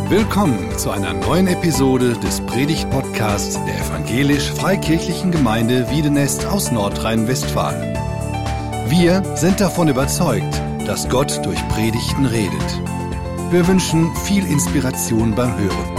Willkommen zu einer neuen Episode des Predigt-Podcasts der Evangelisch-Freikirchlichen Gemeinde Wiedenest aus Nordrhein-Westfalen. Wir sind davon überzeugt, dass Gott durch Predigten redet. Wir wünschen viel Inspiration beim Hören.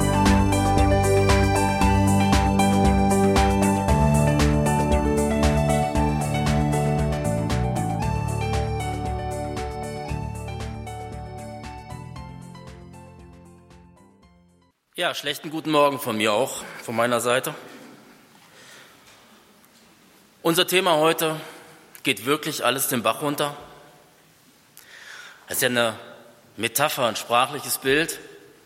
Ja, schlechten guten Morgen von mir auch, von meiner Seite. Unser Thema heute: geht wirklich alles den Bach runter? Das ist ja eine Metapher, ein sprachliches Bild.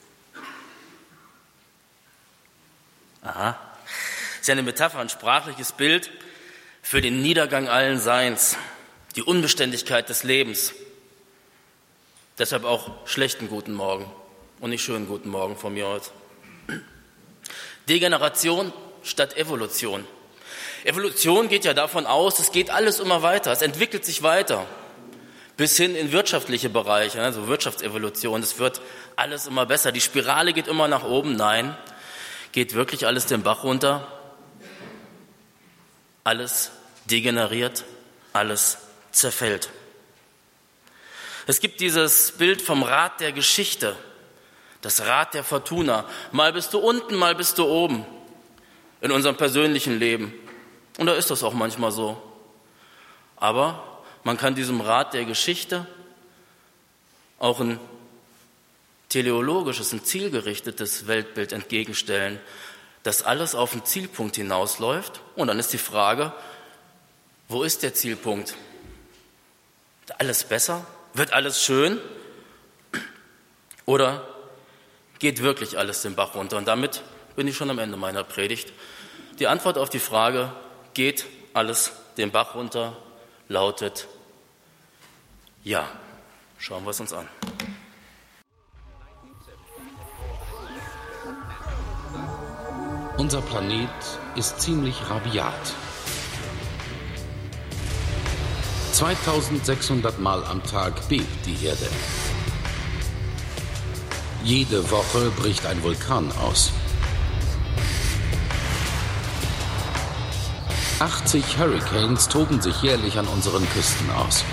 Das ist ja eine Metapher, ein sprachliches Bild für den Niedergang allen Seins, die Unbeständigkeit des Lebens. Deshalb auch schlechten guten Morgen und nicht schönen guten Morgen von mir heute. Degeneration statt Evolution. Evolution geht ja davon aus, es geht alles immer weiter, es entwickelt sich weiter, bis hin in wirtschaftliche Bereiche, also Wirtschaftsevolution, es wird alles immer besser, die Spirale geht immer nach oben. Nein, geht wirklich alles den Bach runter? Alles degeneriert, alles zerfällt. Es gibt dieses Bild vom Rad der Geschichte, das Rad der Fortuna. Mal bist du unten, mal bist du oben in unserem persönlichen Leben. Und da ist das auch manchmal so. Aber man kann diesem Rad der Geschichte auch ein teleologisches, ein zielgerichtetes Weltbild entgegenstellen, dass alles auf den Zielpunkt hinausläuft. Und dann ist die Frage, wo ist der Zielpunkt? Wird alles besser? Wird alles schön? Oder geht wirklich alles den Bach runter? Und damit bin ich schon am Ende meiner Predigt. Die Antwort auf die Frage, geht alles den Bach runter, lautet ja. Schauen wir es uns an. Unser Planet ist ziemlich rabiat. 2600 Mal am Tag bebt die Erde. Jede Woche bricht ein Vulkan aus. 80 Hurricanes toben sich jährlich an unseren Küsten aus.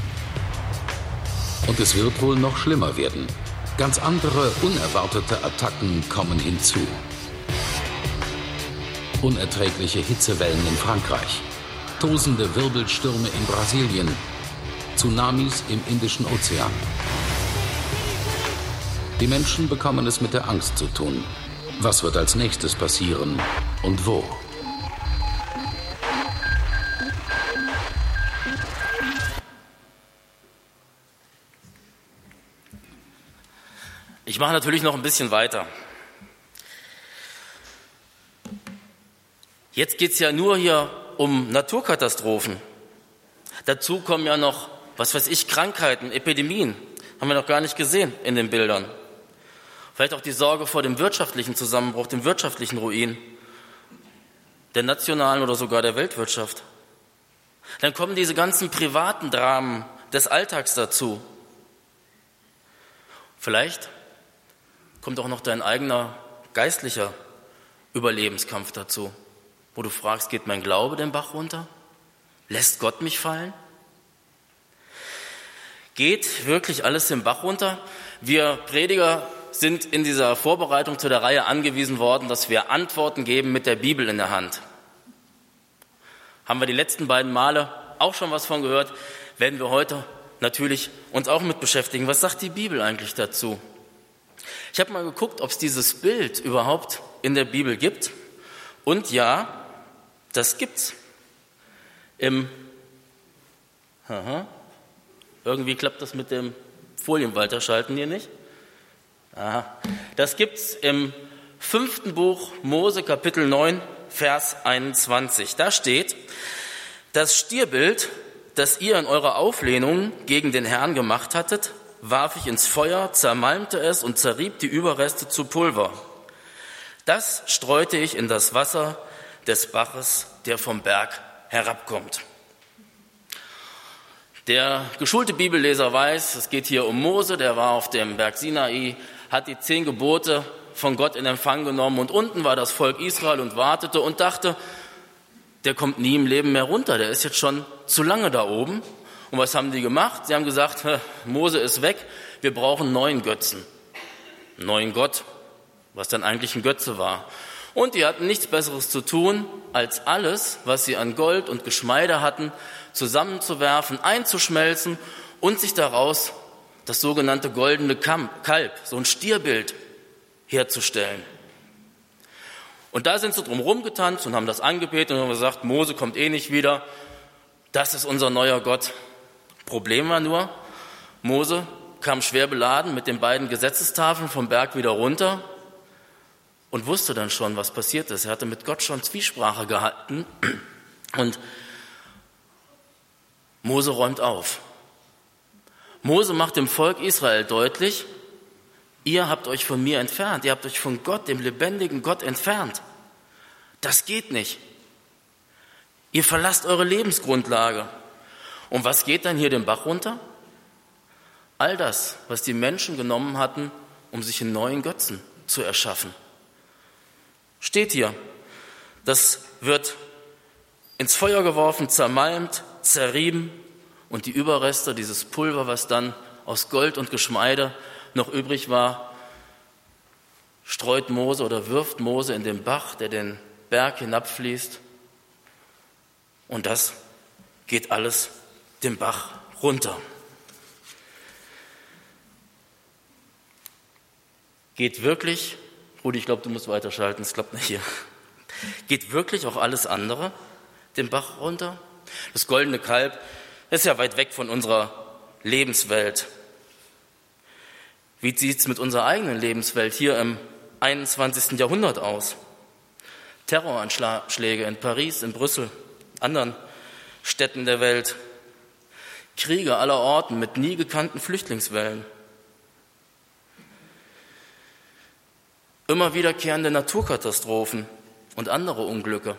Und es wird wohl noch schlimmer werden. Ganz andere, unerwartete Attacken kommen hinzu. Unerträgliche Hitzewellen in Frankreich, tosende Wirbelstürme in Brasilien, Tsunamis im Indischen Ozean. Die Menschen bekommen es mit der Angst zu tun. Was wird als nächstes passieren und wo? Ich mache natürlich noch ein bisschen weiter. Jetzt geht es ja nur hier um Naturkatastrophen. Dazu kommen ja noch, Krankheiten, Epidemien. Haben wir noch gar nicht gesehen in den Bildern. Vielleicht auch die Sorge vor dem wirtschaftlichen Zusammenbruch, dem wirtschaftlichen Ruin der nationalen oder sogar der Weltwirtschaft. Dann kommen diese ganzen privaten Dramen des Alltags dazu. Vielleicht kommt auch noch dein eigener geistlicher Überlebenskampf dazu, wo du fragst, geht mein Glaube den Bach runter? Lässt Gott mich fallen? Geht wirklich alles den Bach runter? Wir Prediger sind in dieser Vorbereitung zu der Reihe angewiesen worden, dass wir Antworten geben mit der Bibel in der Hand. Haben wir die letzten beiden Male auch schon was von gehört, werden wir heute natürlich uns auch mit beschäftigen. Was sagt die Bibel eigentlich dazu? Ich habe mal geguckt, ob es dieses Bild überhaupt in der Bibel gibt. Und ja, das gibt's. Irgendwie klappt das mit dem Folienweiterschalten hier nicht. Das gibt's im 5. Buch Mose, Kapitel 9, Vers 21. Da steht: Das Stierbild, das ihr in eurer Auflehnung gegen den Herrn gemacht hattet, warf ich ins Feuer, zermalmte es und zerrieb die Überreste zu Pulver. Das streute ich in das Wasser des Baches, der vom Berg herabkommt. Der geschulte Bibelleser weiß, es geht hier um Mose, der war auf dem Berg Sinai, hat die 10 Gebote von Gott in Empfang genommen und unten war das Volk Israel und wartete und dachte, der kommt nie im Leben mehr runter, der ist jetzt schon zu lange da oben. Und was haben die gemacht? Sie haben gesagt, Mose ist weg, wir brauchen einen neuen Götzen, einen neuen Gott, was dann eigentlich ein Götze war. Und die hatten nichts Besseres zu tun, als alles, was sie an Gold und Geschmeide hatten, zusammenzuwerfen, einzuschmelzen und sich daraus das sogenannte goldene Kalb, so ein Stierbild, herzustellen. Und da sind sie drum rumgetanzt und haben das angebetet und haben gesagt, Mose kommt eh nicht wieder, das ist unser neuer Gott. Problem war nur, Mose kam schwer beladen mit den beiden Gesetzestafeln vom Berg wieder runter und wusste dann schon, was passiert ist. Er hatte mit Gott schon Zwiesprache gehalten und Mose räumt auf. Mose macht dem Volk Israel deutlich, ihr habt euch von mir entfernt, ihr habt euch von Gott, dem lebendigen Gott, entfernt. Das geht nicht. Ihr verlasst eure Lebensgrundlage. Und was geht dann hier den Bach runter? All das, was die Menschen genommen hatten, um sich einen neuen Götzen zu erschaffen. Steht hier, das wird ins Feuer geworfen, zermalmt, zerrieben und die Überreste, dieses Pulver, was dann aus Gold und Geschmeide noch übrig war, streut Mose oder wirft Mose in den Bach, der den Berg hinabfließt. Und das geht alles den Bach runter. Geht wirklich, Rudi, ich glaube, du musst weiterschalten, es klappt nicht hier. Geht wirklich auch alles andere den Bach runter? Das goldene Kalb ist ja weit weg von unserer Lebenswelt. Wie sieht es mit unserer eigenen Lebenswelt hier im 21. Jahrhundert aus? Terroranschläge in Paris, in Brüssel, anderen Städten der Welt, Kriege aller Orten mit nie gekannten Flüchtlingswellen, immer wiederkehrende Naturkatastrophen und andere Unglücke.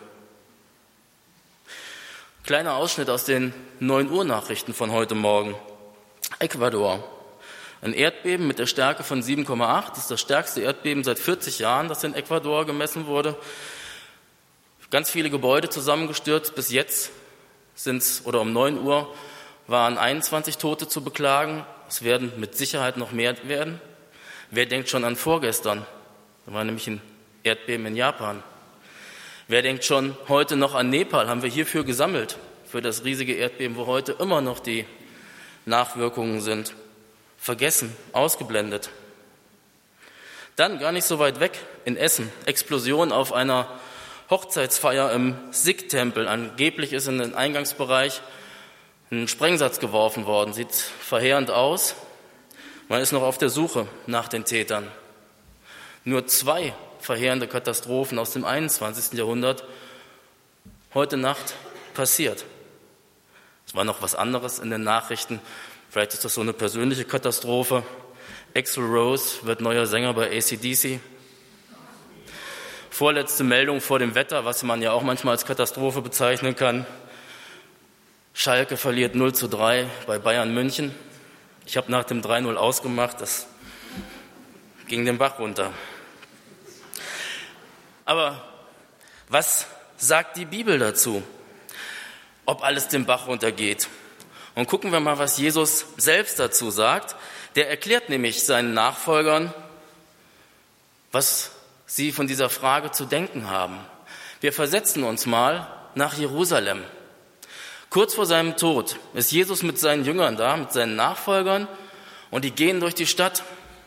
Kleiner Ausschnitt aus den 9 Uhr Nachrichten von heute Morgen. Ecuador. Ein Erdbeben mit der Stärke von 7,8, das ist das stärkste Erdbeben seit 40 Jahren, das in Ecuador gemessen wurde. Ganz viele Gebäude zusammengestürzt. Bis jetzt um 9 Uhr waren 21 Tote zu beklagen. Es werden mit Sicherheit noch mehr werden. Wer denkt schon an vorgestern? Da war nämlich ein Erdbeben in Japan. Wer denkt schon heute noch an Nepal? Haben wir hierfür gesammelt, für das riesige Erdbeben, wo heute immer noch die Nachwirkungen sind. Vergessen, ausgeblendet. Dann, gar nicht so weit weg, in Essen, Explosion auf einer Hochzeitsfeier im Sikh-Tempel. Angeblich ist in den Eingangsbereich ein Sprengsatz geworfen worden. Sieht verheerend aus. Man ist noch auf der Suche nach den Tätern. Nur 2 verheerende Katastrophen aus dem 21. Jahrhundert heute Nacht passiert. Es war noch was anderes in den Nachrichten. Vielleicht ist das so eine persönliche Katastrophe. Axl Rose wird neuer Sänger bei AC/DC. Vorletzte Meldung vor dem Wetter, was man ja auch manchmal als Katastrophe bezeichnen kann. Schalke verliert 0:3 bei Bayern München. Ich habe nach dem 3:0 ausgemacht, das ging den Bach runter. Aber was sagt die Bibel dazu, ob alles den Bach runtergeht? Und gucken wir mal, was Jesus selbst dazu sagt. Der erklärt nämlich seinen Nachfolgern, was sie von dieser Frage zu denken haben. Wir versetzen uns mal nach Jerusalem. Kurz vor seinem Tod ist Jesus mit seinen Jüngern da, mit seinen Nachfolgern, und die gehen durch die Stadt.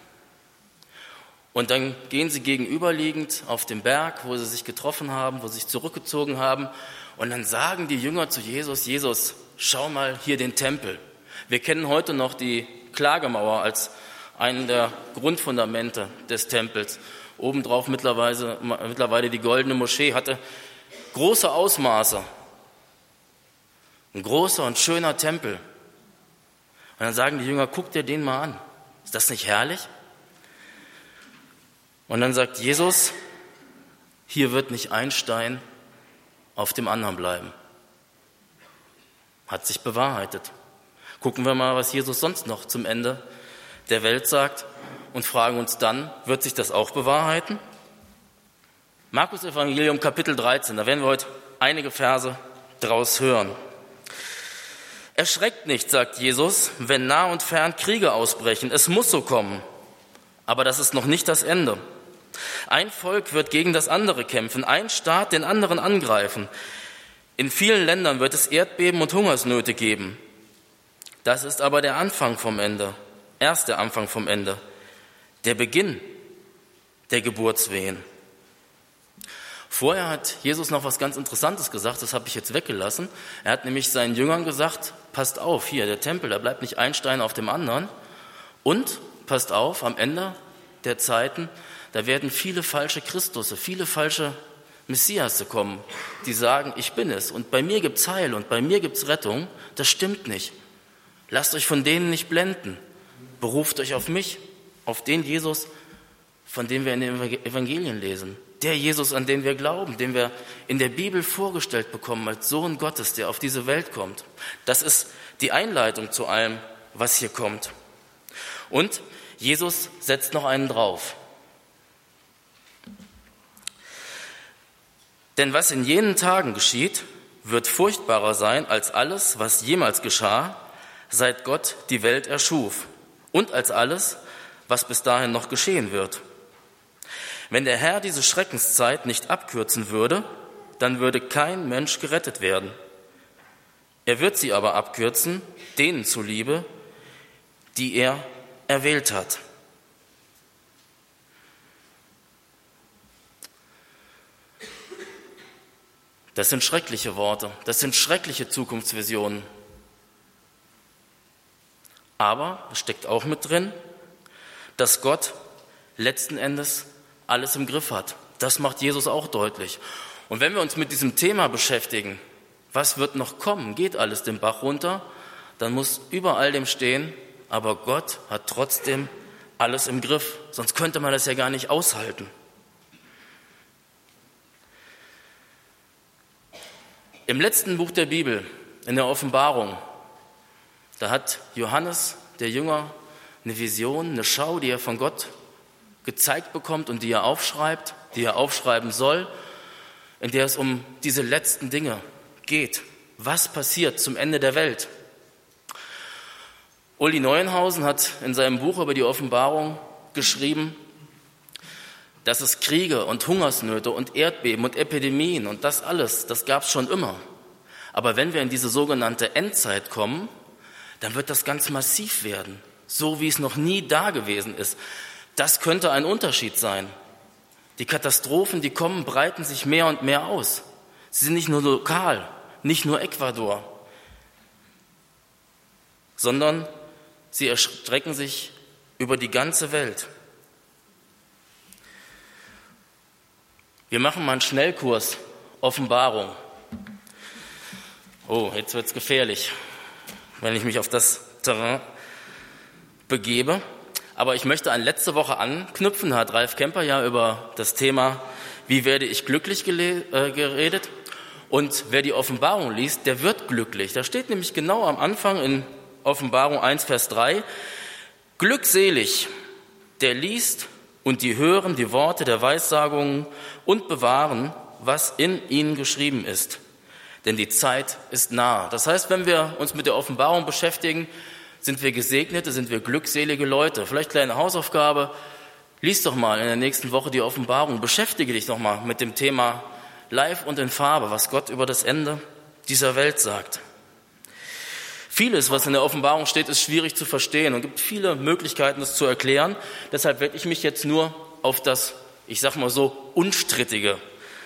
Und dann gehen sie gegenüberliegend auf den Berg, wo sie sich getroffen haben, wo sie sich zurückgezogen haben. Und dann sagen die Jünger zu Jesus, Jesus, schau mal hier den Tempel. Wir kennen heute noch die Klagemauer als einen der Grundfundamente des Tempels. Obendrauf mittlerweile die goldene Moschee, hatte große Ausmaße. Ein großer und schöner Tempel. Und dann sagen die Jünger, guck dir den mal an. Ist das nicht herrlich? Und dann sagt Jesus, hier wird nicht ein Stein auf dem anderen bleiben. Hat sich bewahrheitet. Gucken wir mal, was Jesus sonst noch zum Ende der Welt sagt und fragen uns dann, wird sich das auch bewahrheiten? Markus Evangelium Kapitel 13, da werden wir heute einige Verse draus hören. Erschreckt nicht, sagt Jesus, wenn nah und fern Kriege ausbrechen. Es muss so kommen. Aber das ist noch nicht das Ende. Ein Volk wird gegen das andere kämpfen, ein Staat den anderen angreifen. In vielen Ländern wird es Erdbeben und Hungersnöte geben. Das ist aber der Anfang vom Ende. Erst der Anfang vom Ende. Der Beginn der Geburtswehen. Vorher hat Jesus noch was ganz Interessantes gesagt, das habe ich jetzt weggelassen. Er hat nämlich seinen Jüngern gesagt, passt auf, hier der Tempel, da bleibt nicht ein Stein auf dem anderen. Und passt auf, am Ende der Zeiten, da werden viele falsche Christusse, viele falsche Messiasse kommen, die sagen, ich bin es und bei mir gibt's Heil und bei mir gibt's Rettung. Das stimmt nicht. Lasst euch von denen nicht blenden. Beruft euch auf mich, auf den Jesus, von dem wir in den Evangelien lesen. Der Jesus, an den wir glauben, den wir in der Bibel vorgestellt bekommen als Sohn Gottes, der auf diese Welt kommt. Das ist die Einleitung zu allem, was hier kommt. Und Jesus setzt noch einen drauf. Denn was in jenen Tagen geschieht, wird furchtbarer sein als alles, was jemals geschah, seit Gott die Welt erschuf, und als alles, was bis dahin noch geschehen wird. Wenn der Herr diese Schreckenszeit nicht abkürzen würde, dann würde kein Mensch gerettet werden. Er wird sie aber abkürzen, denen zuliebe, die er erwählt hat. Das sind schreckliche Worte, das sind schreckliche Zukunftsvisionen. Aber es steckt auch mit drin, dass Gott letzten Endes alles im Griff hat. Das macht Jesus auch deutlich. Und wenn wir uns mit diesem Thema beschäftigen, was wird noch kommen, geht alles den Bach runter, dann muss über all dem stehen, aber Gott hat trotzdem alles im Griff. Sonst könnte man das ja gar nicht aushalten. Im letzten Buch der Bibel, in der Offenbarung, da hat Johannes, der Jünger, eine Vision, eine Schau, die er von Gott gezeigt bekommt und die er aufschreibt, die er aufschreiben soll, in der es um diese letzten Dinge geht. Was passiert zum Ende der Welt? Uli Neuenhausen hat in seinem Buch über die Offenbarung geschrieben, dass es Kriege und Hungersnöte und Erdbeben und Epidemien und das alles, das gab es schon immer. Aber wenn wir in diese sogenannte Endzeit kommen, dann wird das ganz massiv werden, so wie es noch nie da gewesen ist. Das könnte ein Unterschied sein. Die Katastrophen, die kommen, breiten sich mehr und mehr aus. Sie sind nicht nur lokal, nicht nur Ecuador, sondern sie erstrecken sich über die ganze Welt. Wir machen mal einen Schnellkurs Offenbarung. Oh, jetzt wird's gefährlich, wenn ich mich auf das Terrain begebe. Aber ich möchte an letzte Woche anknüpfen, da hat Ralf Kemper ja über das Thema, wie werde ich glücklich geredet. Und wer die Offenbarung liest, der wird glücklich. Da steht nämlich genau am Anfang in Offenbarung 1, Vers 3, glückselig, der liest und die hören die Worte der Weissagungen und bewahren, was in ihnen geschrieben ist. Denn die Zeit ist nahe. Das heißt, wenn wir uns mit der Offenbarung beschäftigen, sind wir gesegnete, sind wir glückselige Leute. Vielleicht kleine Hausaufgabe, lies doch mal in der nächsten Woche die Offenbarung, beschäftige dich doch mal mit dem Thema live und in Farbe, was Gott über das Ende dieser Welt sagt. Vieles, was in der Offenbarung steht, ist schwierig zu verstehen und gibt viele Möglichkeiten, das zu erklären. Deshalb werde ich mich jetzt nur auf das, ich sag mal so, Unstrittige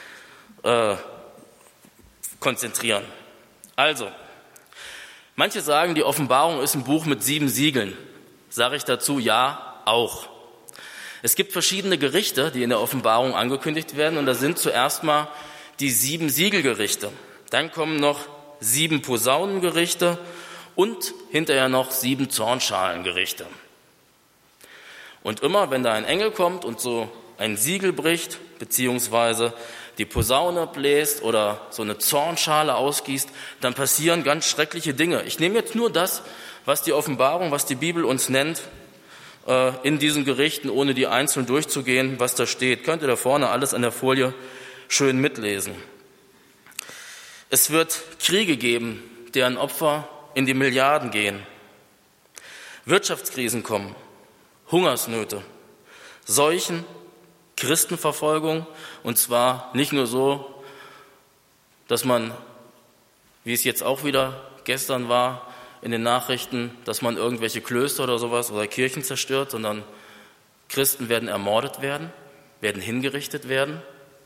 konzentrieren. Also, manche sagen, die Offenbarung ist ein Buch mit 7 Siegeln. Sage ich dazu, ja, auch. Es gibt verschiedene Gerichte, die in der Offenbarung angekündigt werden. Und da sind zuerst mal die 7 Siegelgerichte. Dann kommen noch 7 Posaunengerichte und hinterher noch 7 Zornschalengerichte. Und immer, wenn da ein Engel kommt und so ein Siegel bricht, beziehungsweise die Posaune bläst oder so eine Zornschale ausgießt, dann passieren ganz schreckliche Dinge. Ich nehme jetzt nur das, was die Offenbarung, was die Bibel uns nennt, in diesen Gerichten, ohne die einzeln durchzugehen, was da steht. Könnt ihr da vorne alles an der Folie schön mitlesen. Es wird Kriege geben, deren Opfer in die Milliarden gehen. Wirtschaftskrisen kommen, Hungersnöte, Seuchen, Christenverfolgung, und zwar nicht nur so, dass man, wie es jetzt auch wieder gestern war, in den Nachrichten, dass man irgendwelche Klöster oder sowas oder Kirchen zerstört, sondern Christen werden ermordet werden, werden hingerichtet werden.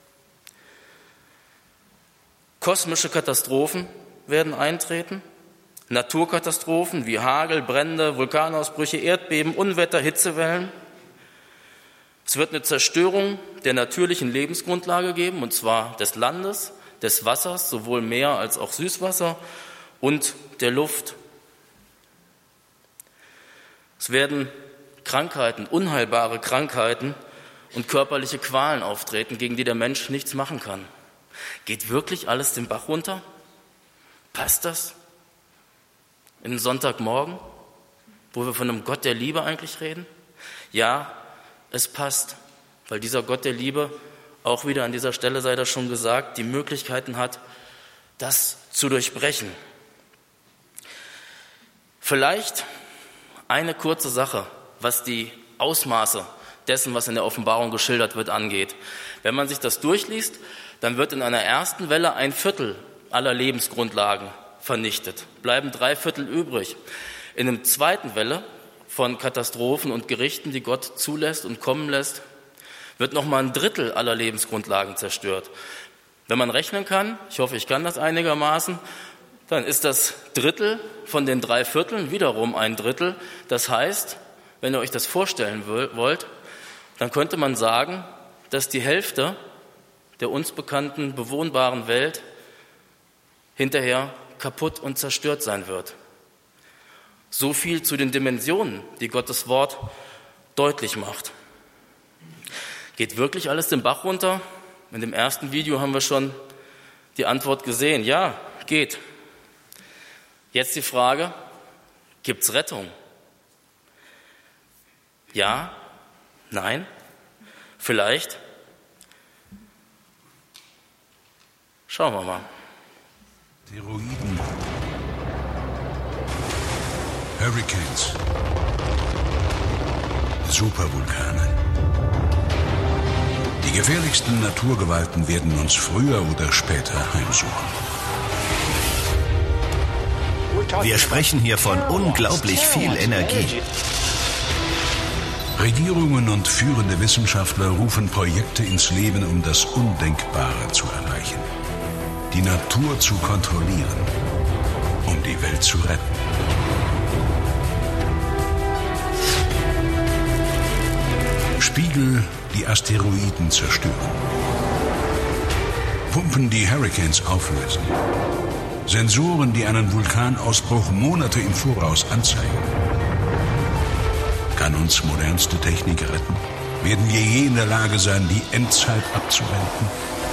Kosmische Katastrophen werden eintreten, Naturkatastrophen wie Hagel, Brände, Vulkanausbrüche, Erdbeben, Unwetter, Hitzewellen. Es wird eine Zerstörung der natürlichen Lebensgrundlage geben, und zwar des Landes, des Wassers, sowohl Meer als auch Süßwasser, und der Luft. Es werden Krankheiten, unheilbare Krankheiten und körperliche Qualen auftreten, gegen die der Mensch nichts machen kann. Geht wirklich alles den Bach runter? Passt das? In den Sonntagmorgen, wo wir von einem Gott der Liebe eigentlich reden? Ja, es passt, weil dieser Gott der Liebe, auch wieder an dieser Stelle sei das schon gesagt, die Möglichkeiten hat, das zu durchbrechen. Vielleicht eine kurze Sache, was die Ausmaße dessen, was in der Offenbarung geschildert wird, angeht. Wenn man sich das durchliest, dann wird in einer ersten Welle 1/4 aller Lebensgrundlagen vernichtet, bleiben 3/4 übrig. In einer zweiten Welle von Katastrophen und Gerichten, die Gott zulässt und kommen lässt, wird nochmal 1/3 aller Lebensgrundlagen zerstört. Wenn man rechnen kann, ich hoffe, ich kann das einigermaßen, dann ist das 1/3 von den 3/4 wiederum 1/3. Das heißt, wenn ihr euch das vorstellen wollt, dann könnte man sagen, dass die Hälfte der uns bekannten bewohnbaren Welt hinterher kaputt und zerstört sein wird. So viel zu den Dimensionen, die Gottes Wort deutlich macht. Geht wirklich alles den Bach runter? In dem ersten Video haben wir schon die Antwort gesehen. Ja, geht. Jetzt die Frage, gibt's Rettung? Ja? Nein? Vielleicht? Schauen wir mal. Asteroiden, Hurricanes, Supervulkane. Die gefährlichsten Naturgewalten werden uns früher oder später heimsuchen. Wir sprechen hier von unglaublich viel Energie. Regierungen und führende Wissenschaftler rufen Projekte ins Leben, um das Undenkbare zu erreichen. Die Natur zu kontrollieren, um die Welt zu retten. Spiegel, die Asteroiden zerstören. Pumpen, die Hurricanes auflösen. Sensoren, die einen Vulkanausbruch Monate im Voraus anzeigen. Kann uns modernste Technik retten? Werden wir je in der Lage sein, die Endzeit abzuwenden?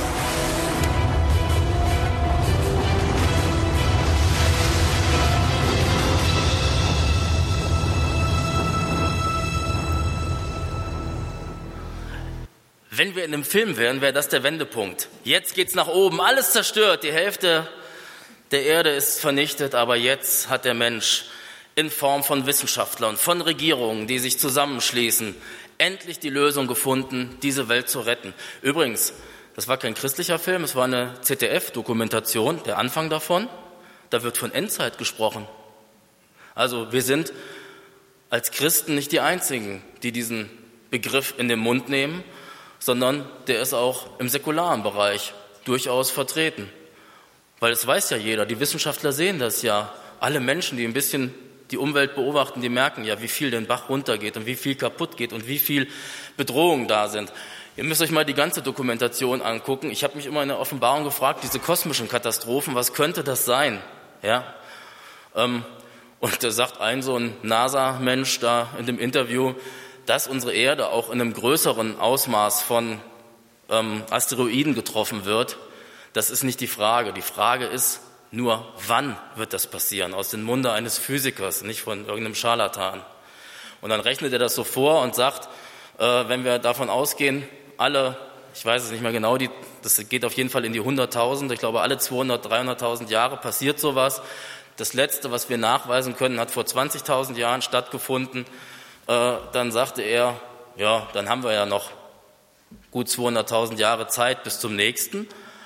Wenn wir in einem Film wären, wäre das der Wendepunkt. Jetzt geht's nach oben, alles zerstört, die Hälfte der Erde ist vernichtet, aber jetzt hat der Mensch in Form von Wissenschaftlern, von Regierungen, die sich zusammenschließen, endlich die Lösung gefunden, diese Welt zu retten. Übrigens, das war kein christlicher Film, es war eine ZDF-Dokumentation, der Anfang davon. Da wird von Endzeit gesprochen. Also wir sind als Christen nicht die Einzigen, die diesen Begriff in den Mund nehmen, sondern der ist auch im säkularen Bereich durchaus vertreten. Weil es weiß ja jeder, die Wissenschaftler sehen das ja. Alle Menschen, die ein bisschen die Umwelt beobachten, die merken ja, wie viel den Bach runtergeht und wie viel kaputt geht und wie viel Bedrohungen da sind. Ihr müsst euch mal die ganze Dokumentation angucken. Ich habe mich immer in der Offenbarung gefragt, diese kosmischen Katastrophen, was könnte das sein? Ja. Und da sagt so ein NASA-Mensch da in dem Interview, dass unsere Erde auch in einem größeren Ausmaß von Asteroiden getroffen wird. Das ist nicht die Frage. Die Frage ist nur, wann wird das passieren? Aus dem Munde eines Physikers, nicht von irgendeinem Scharlatan. Und dann rechnet er das so vor und sagt, wenn wir davon ausgehen, alle, ich weiß es nicht mehr genau, das geht auf jeden Fall in die 100.000, ich glaube alle 200.000, 300.000 Jahre passiert sowas. Das Letzte, was wir nachweisen können, hat vor 20.000 Jahren stattgefunden. Dann sagte er, ja, dann haben wir ja noch gut 200.000 Jahre Zeit bis zum nächsten.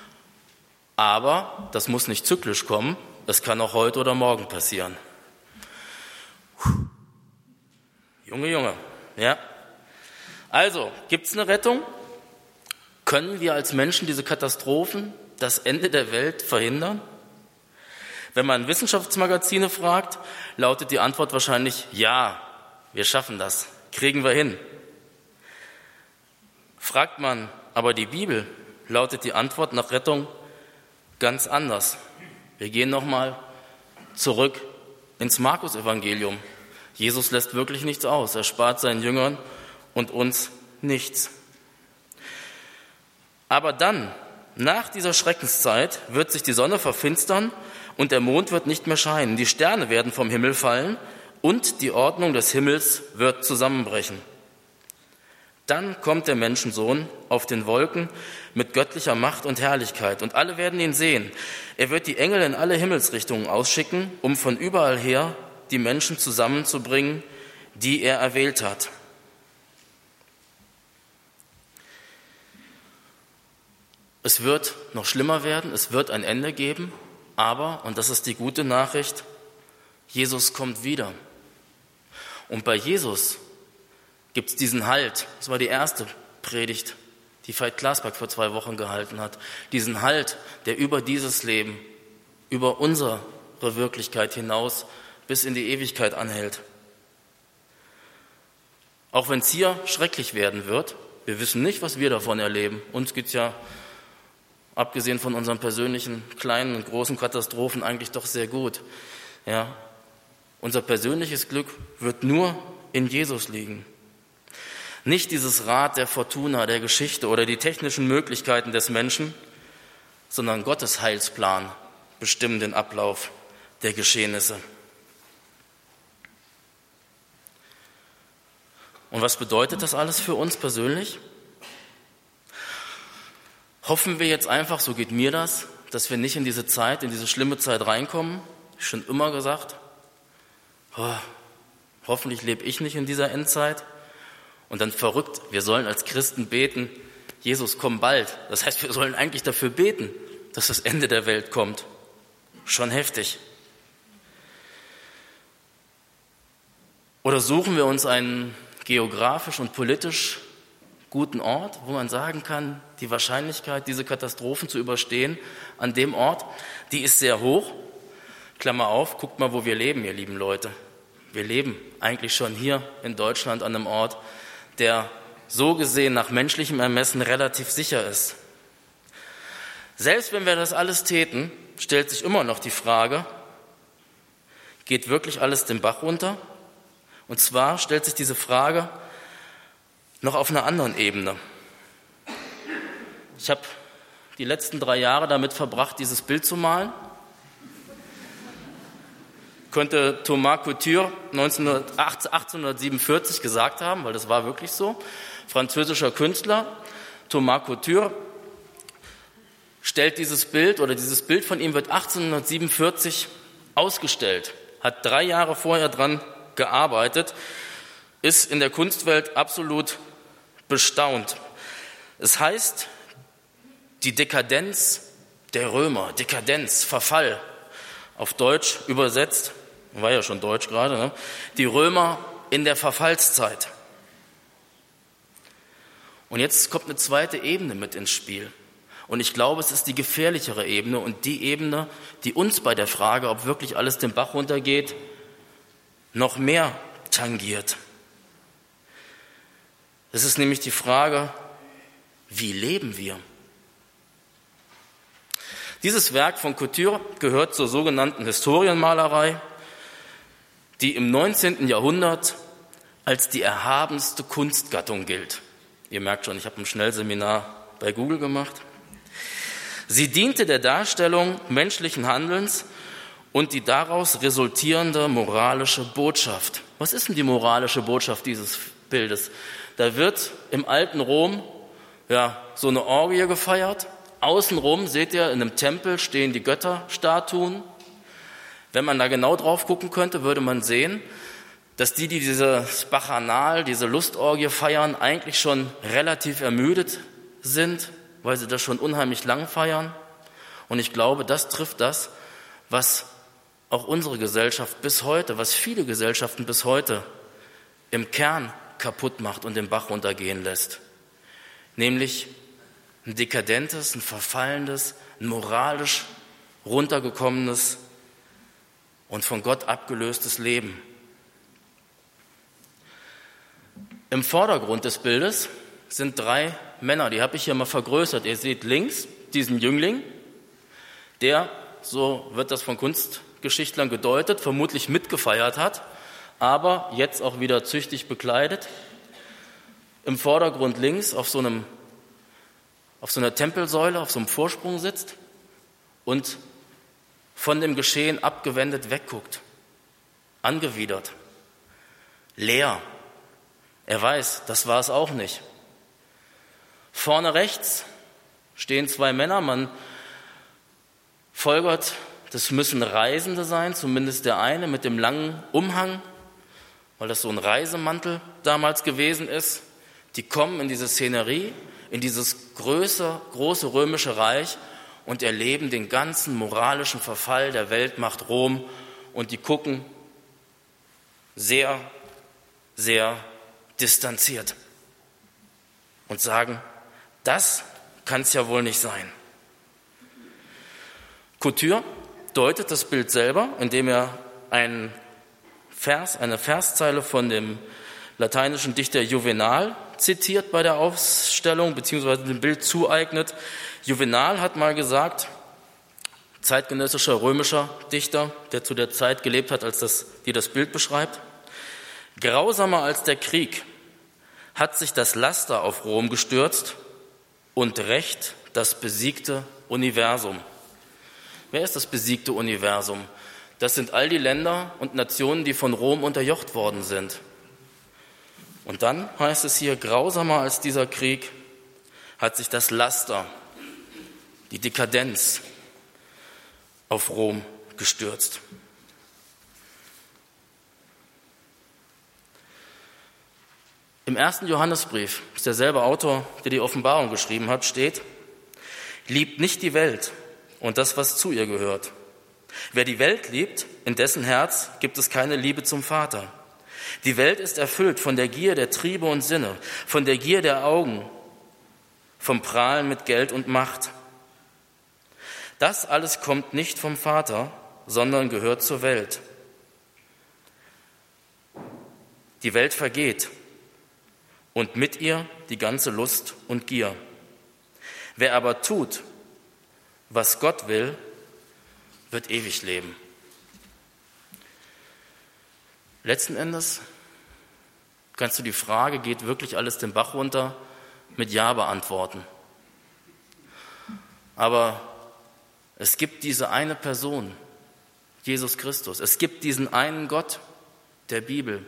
Aber das muss nicht zyklisch kommen, das kann auch heute oder morgen passieren. Junge, ja. Also, gibt es eine Rettung? Können wir als Menschen diese Katastrophen, das Ende der Welt verhindern? Wenn man Wissenschaftsmagazine fragt, lautet die Antwort wahrscheinlich, ja, wir schaffen das, kriegen wir hin. Fragt man aber die Bibel, lautet die Antwort nach Rettung ganz anders. Wir gehen nochmal zurück ins Markus-Evangelium. Jesus lässt wirklich nichts aus. Er spart seinen Jüngern und uns nichts. Aber dann, nach dieser Schreckenszeit, wird sich die Sonne verfinstern und der Mond wird nicht mehr scheinen. Die Sterne werden vom Himmel fallen und die Ordnung des Himmels wird zusammenbrechen. Dann kommt der Menschensohn auf den Wolken mit göttlicher Macht und Herrlichkeit und alle werden ihn sehen. Er wird die Engel in alle Himmelsrichtungen ausschicken, um von überall her die Menschen zusammenzubringen, die er erwählt hat. Es wird noch schlimmer werden, es wird ein Ende geben, aber, und das ist die gute Nachricht, Jesus kommt wieder. Und bei Jesus gibt es diesen Halt. Das war die erste Predigt, die Veit Glasberg vor 2 Wochen gehalten hat. Diesen Halt, der über dieses Leben, über unsere Wirklichkeit hinaus bis in die Ewigkeit anhält. Auch wenn es hier schrecklich werden wird, wir wissen nicht, was wir davon erleben. Uns geht es ja, abgesehen von unseren persönlichen kleinen und großen Katastrophen, eigentlich doch sehr gut. Ja. Unser persönliches Glück wird nur in Jesus liegen. Nicht dieses Rad der Fortuna, der Geschichte oder die technischen Möglichkeiten des Menschen, sondern Gottes Heilsplan bestimmen den Ablauf der Geschehnisse. Und was bedeutet das alles für uns persönlich? Hoffen wir jetzt einfach, so geht mir das, dass wir nicht in diese Zeit, in diese schlimme Zeit reinkommen? Schon immer gesagt, hoffentlich lebe ich nicht in dieser Endzeit. Und dann verrückt, wir sollen als Christen beten, Jesus, komm bald. Das heißt, wir sollen eigentlich dafür beten, dass das Ende der Welt kommt. Schon heftig. Oder suchen wir uns einen geografisch und politisch guten Ort, wo man sagen kann, die Wahrscheinlichkeit, diese Katastrophen zu überstehen, an dem Ort, die ist sehr hoch. Klammer auf, guckt mal, wo wir leben, ihr lieben Leute. Wir leben eigentlich schon hier in Deutschland an einem Ort, der so gesehen nach menschlichem Ermessen relativ sicher ist. Selbst wenn wir das alles täten, stellt sich immer noch die Frage, geht wirklich alles den Bach runter? Und zwar stellt sich diese Frage noch auf einer anderen Ebene. Ich habe die letzten 3 Jahre damit verbracht, dieses Bild zu malen. Könnte Thomas Couture 1847 gesagt haben, weil das war wirklich so. Französischer Künstler, Thomas Couture, stellt dieses Bild von ihm wird 1847 ausgestellt, hat 3 Jahre vorher dran gearbeitet, ist in der Kunstwelt absolut bestaunt. Es heißt, die Dekadenz der Römer, Dekadenz, Verfall, auf Deutsch übersetzt, war ja schon Deutsch gerade, ne? Die Römer in der Verfallszeit. Und jetzt kommt eine zweite Ebene mit ins Spiel. Und ich glaube, es ist die gefährlichere Ebene und die Ebene, die uns bei der Frage, ob wirklich alles den Bach runtergeht, noch mehr tangiert. Es ist nämlich die Frage, wie leben wir? Dieses Werk von Couture gehört zur sogenannten Historienmalerei, die im 19. Jahrhundert als die erhabenste Kunstgattung gilt. Ihr merkt schon, ich habe ein Schnellseminar bei Google gemacht. Sie diente der Darstellung menschlichen Handelns und die daraus resultierende moralische Botschaft. Was ist denn die moralische Botschaft dieses Bildes? Da wird im alten Rom so eine Orgie gefeiert. Außenrum, seht ihr, in einem Tempel stehen die Götterstatuen. Wenn man da genau drauf gucken könnte, würde man sehen, dass die dieses Bacchanal, diese Lustorgie feiern, eigentlich schon relativ ermüdet sind, weil sie das schon unheimlich lang feiern. Und ich glaube, das trifft das, was auch unsere Gesellschaft bis heute, was viele Gesellschaften bis heute im Kern kaputt macht und den Bach runtergehen lässt. Nämlich ein dekadentes, ein verfallendes, ein moralisch runtergekommenes und von Gott abgelöstes Leben. Im Vordergrund des Bildes sind 3 Männer, die habe ich hier mal vergrößert. Ihr seht links diesen Jüngling, der, so wird das von Kunstgeschichtlern gedeutet, vermutlich mitgefeiert hat, aber jetzt auch wieder züchtig bekleidet. Im Vordergrund links auf so einer Tempelsäule, auf so einem Vorsprung sitzt und von dem Geschehen abgewendet wegguckt, angewidert, leer. Er weiß, das war es auch nicht. Vorne rechts stehen 2 Männer, man folgert, das müssen Reisende sein, zumindest der eine mit dem langen Umhang, weil das so ein Reisemantel damals gewesen ist. Die kommen in diese Szenerie, in dieses große römische Reich und erleben den ganzen moralischen Verfall der Weltmacht Rom und die gucken sehr, sehr distanziert und sagen, das kann es ja wohl nicht sein. Couture deutet das Bild selber, indem er eine Verszeile von dem lateinischen Dichter Juvenal zitiert bei der Ausstellung, beziehungsweise dem Bild zueignet. Juvenal hat mal gesagt, zeitgenössischer römischer Dichter, der zu der Zeit gelebt hat, die das Bild beschreibt: Grausamer als der Krieg hat sich das Laster auf Rom gestürzt und rächt das besiegte Universum. Wer ist das besiegte Universum? Das sind all die Länder und Nationen, die von Rom unterjocht worden sind. Und dann heißt es hier, grausamer als dieser Krieg hat sich das Laster, die Dekadenz auf Rom gestürzt. Im 1. Johannesbrief, ist derselbe Autor, der die Offenbarung geschrieben hat, steht: Liebt nicht die Welt und das, was zu ihr gehört. Wer die Welt liebt, in dessen Herz gibt es keine Liebe zum Vater. Die Welt ist erfüllt von der Gier der Triebe und Sinne, von der Gier der Augen, vom Prahlen mit Geld und Macht. Das alles kommt nicht vom Vater, sondern gehört zur Welt. Die Welt vergeht und mit ihr die ganze Lust und Gier. Wer aber tut, was Gott will, wird ewig leben. Letzten Endes kannst du die Frage, geht wirklich alles den Bach runter, mit Ja beantworten. Aber es gibt diese eine Person, Jesus Christus. Es gibt diesen einen Gott der Bibel,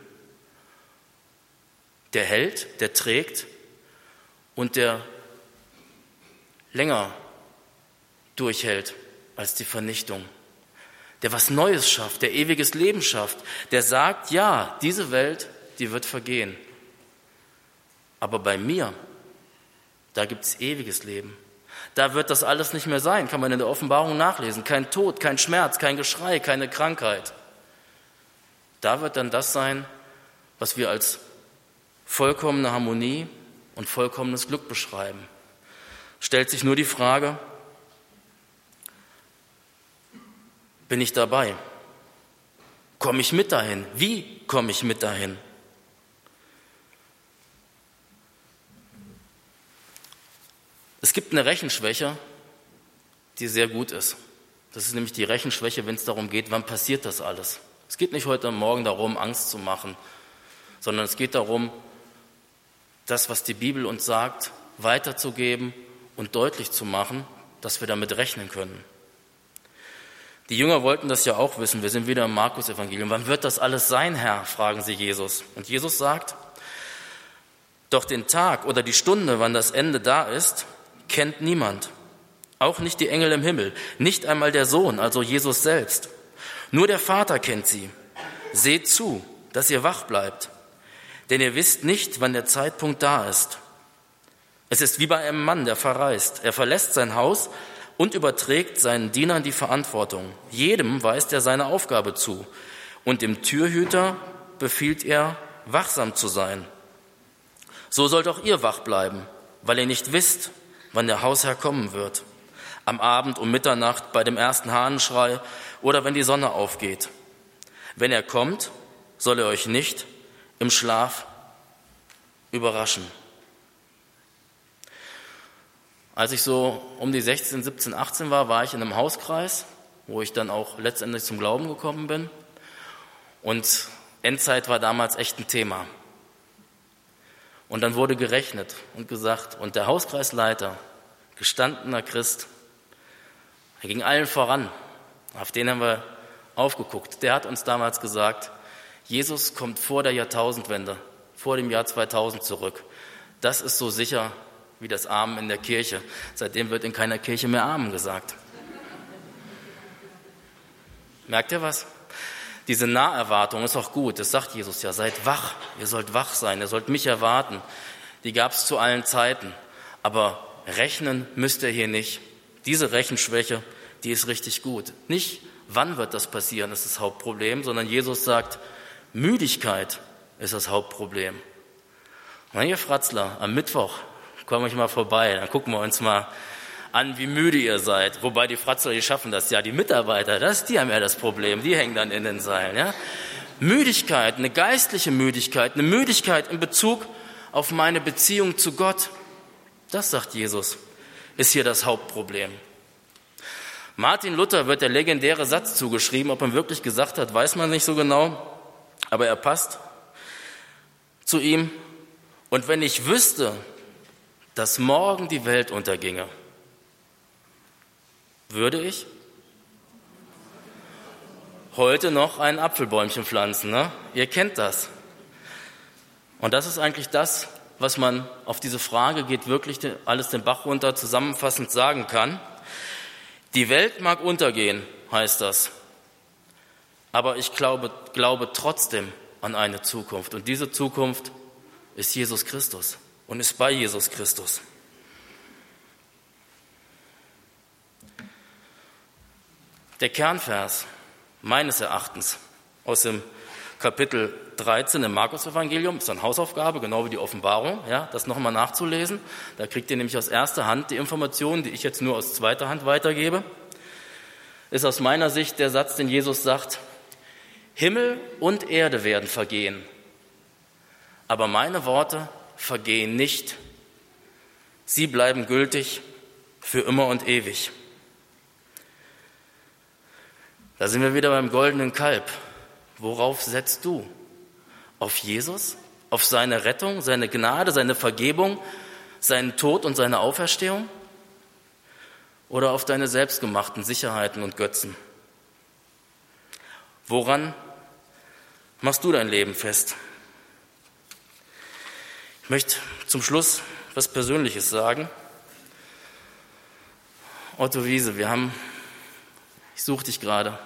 der hält, der trägt und der länger durchhält als die Vernichtung, der was Neues schafft, der ewiges Leben schafft, der sagt, ja, diese Welt, die wird vergehen. Aber bei mir, da gibt es ewiges Leben. Da wird das alles nicht mehr sein, kann man in der Offenbarung nachlesen. Kein Tod, kein Schmerz, kein Geschrei, keine Krankheit. Da wird dann das sein, was wir als vollkommene Harmonie und vollkommenes Glück beschreiben. Stellt sich nur die Frage, bin ich dabei? Komme ich mit dahin? Wie komme ich mit dahin? Es gibt eine Rechenschwäche, die sehr gut ist. Das ist nämlich die Rechenschwäche, wenn es darum geht, wann passiert das alles. Es geht nicht heute Morgen darum, Angst zu machen, sondern es geht darum, das, was die Bibel uns sagt, weiterzugeben und deutlich zu machen, dass wir damit rechnen können. Die Jünger wollten das ja auch wissen. Wir sind wieder im Markus-Evangelium. Wann wird das alles sein, Herr? Fragen sie Jesus. Und Jesus sagt, doch den Tag oder die Stunde, wann das Ende da ist, kennt niemand. Auch nicht die Engel im Himmel, nicht einmal der Sohn, also Jesus selbst. Nur der Vater kennt sie. Seht zu, dass ihr wach bleibt, denn ihr wisst nicht, wann der Zeitpunkt da ist. Es ist wie bei einem Mann, der verreist. Er verlässt sein Haus und überträgt seinen Dienern die Verantwortung. Jedem weist er seine Aufgabe zu. Und dem Türhüter befiehlt er, wachsam zu sein. So sollt auch ihr wach bleiben, weil ihr nicht wisst, wann der Hausherr kommen wird. Am Abend um Mitternacht, bei dem ersten Hahnenschrei oder wenn die Sonne aufgeht. Wenn er kommt, soll er euch nicht im Schlaf überraschen. Als ich so um die 16, 17, 18 war ich in einem Hauskreis, wo ich dann auch letztendlich zum Glauben gekommen bin. Und Endzeit war damals echt ein Thema. Und dann wurde gerechnet und gesagt, und der Hauskreisleiter, gestandener Christ, er ging allen voran, auf den haben wir aufgeguckt. Der hat uns damals gesagt, Jesus kommt vor der Jahrtausendwende, vor dem Jahr 2000 zurück. Das ist so sicher wie das Amen in der Kirche. Seitdem wird in keiner Kirche mehr Amen gesagt. Merkt ihr was? Diese Naherwartung ist auch gut. Das sagt Jesus ja. Seid wach. Ihr sollt wach sein. Ihr sollt mich erwarten. Die gab es zu allen Zeiten. Aber rechnen müsst ihr hier nicht. Diese Rechenschwäche, die ist richtig gut. Nicht, wann wird das passieren, ist das Hauptproblem, sondern Jesus sagt, Müdigkeit ist das Hauptproblem. Und ihr Fratzler, am Mittwoch komme ich mal vorbei, dann gucken wir uns mal an, wie müde ihr seid. Wobei die Fratzler, die schaffen das ja, die Mitarbeiter, die haben ja das Problem, die hängen dann in den Seilen. Ja? Müdigkeit, eine geistliche Müdigkeit, eine Müdigkeit in Bezug auf meine Beziehung zu Gott, das sagt Jesus, ist hier das Hauptproblem. Martin Luther wird der legendäre Satz zugeschrieben, ob er wirklich gesagt hat, weiß man nicht so genau, aber er passt zu ihm. Und wenn ich wüsste, dass morgen die Welt unterginge, würde ich heute noch ein Apfelbäumchen pflanzen. Ne? Ihr kennt das. Und das ist eigentlich das, was man auf diese Frage, geht wirklich alles den Bach runter, zusammenfassend sagen kann. Die Welt mag untergehen, heißt das. Aber ich glaube trotzdem an eine Zukunft. Und diese Zukunft ist Jesus Christus und ist bei Jesus Christus. Der Kernvers meines Erachtens aus dem Kapitel 13 im Markus-Evangelium, ist eine Hausaufgabe, genau wie die Offenbarung, ja, das nochmal nachzulesen. Da kriegt ihr nämlich aus erster Hand die Informationen, die ich jetzt nur aus zweiter Hand weitergebe. Ist aus meiner Sicht der Satz, den Jesus sagt, Himmel und Erde werden vergehen, aber meine Worte vergehen nicht. Sie bleiben gültig für immer und ewig. Da sind wir wieder beim goldenen Kalb. Worauf setzt du? Auf Jesus? Auf seine Rettung, seine Gnade, seine Vergebung, seinen Tod und seine Auferstehung? Oder auf deine selbstgemachten Sicherheiten und Götzen? Woran machst du dein Leben fest? Ich möchte zum Schluss was Persönliches sagen. Otto Wiese, ich suche dich gerade.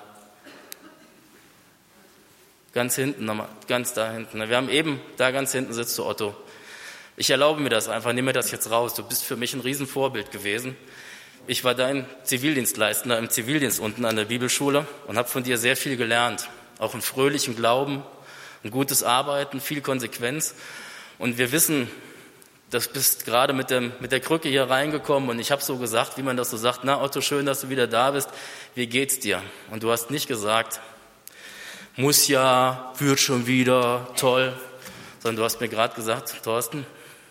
Ganz hinten, ganz da hinten. Wir haben eben, da ganz hinten sitzt du, Otto. Ich erlaube mir das einfach, nehme mir das jetzt raus. Du bist für mich ein Riesenvorbild gewesen. Ich war dein Zivildienstleistender im Zivildienst unten an der Bibelschule und habe von dir sehr viel gelernt. Auch einen fröhlichen Glauben, ein gutes Arbeiten, viel Konsequenz. Und wir wissen, du bist gerade mit der Krücke hier reingekommen und ich habe so gesagt, wie man das so sagt, na Otto, schön, dass du wieder da bist. Wie geht's dir? Und du hast nicht gesagt, muss ja, wird schon wieder, toll. Sondern du hast mir gerade gesagt, Thorsten,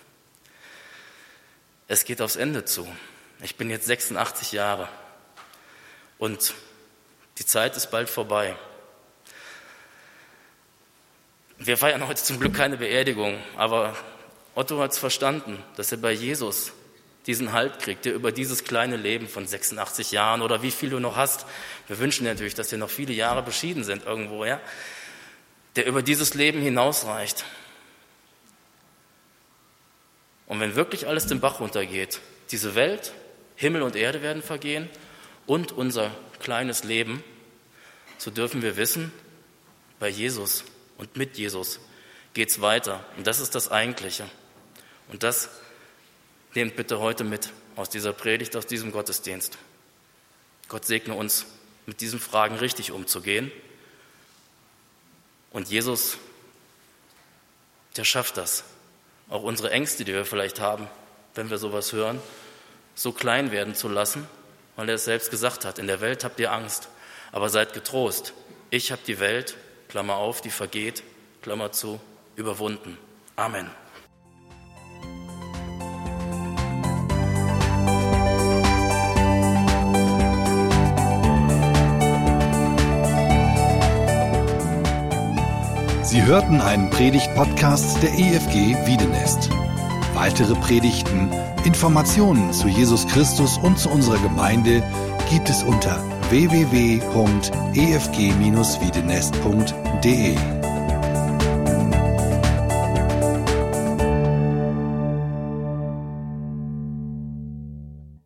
es geht aufs Ende zu. Ich bin jetzt 86 Jahre und die Zeit ist bald vorbei. Wir feiern heute zum Glück keine Beerdigung, aber Otto hat es verstanden, dass er bei Jesus diesen Halt kriegt, der über dieses kleine Leben von 86 Jahren oder wie viel du noch hast, wir wünschen dir natürlich, dass dir noch viele Jahre beschieden sind irgendwo, ja, der über dieses Leben hinausreicht. Und wenn wirklich alles den Bach runtergeht, diese Welt, Himmel und Erde werden vergehen und unser kleines Leben, so dürfen wir wissen, bei Jesus und mit Jesus geht's weiter. Und das ist das Eigentliche. Und das nehmt bitte heute mit aus dieser Predigt, aus diesem Gottesdienst. Gott segne uns, mit diesen Fragen richtig umzugehen. Und Jesus, der schafft das. Auch unsere Ängste, die wir vielleicht haben, wenn wir sowas hören, so klein werden zu lassen, weil er es selbst gesagt hat, in der Welt habt ihr Angst, aber seid getrost. Ich habe die Welt, Klammer auf, die vergeht, Klammer zu, überwunden. Amen. Sie hörten einen Predigt-Podcast der EFG Wiedenest. Weitere Predigten, Informationen zu Jesus Christus und zu unserer Gemeinde gibt es unter www.efg-wiedenest.de.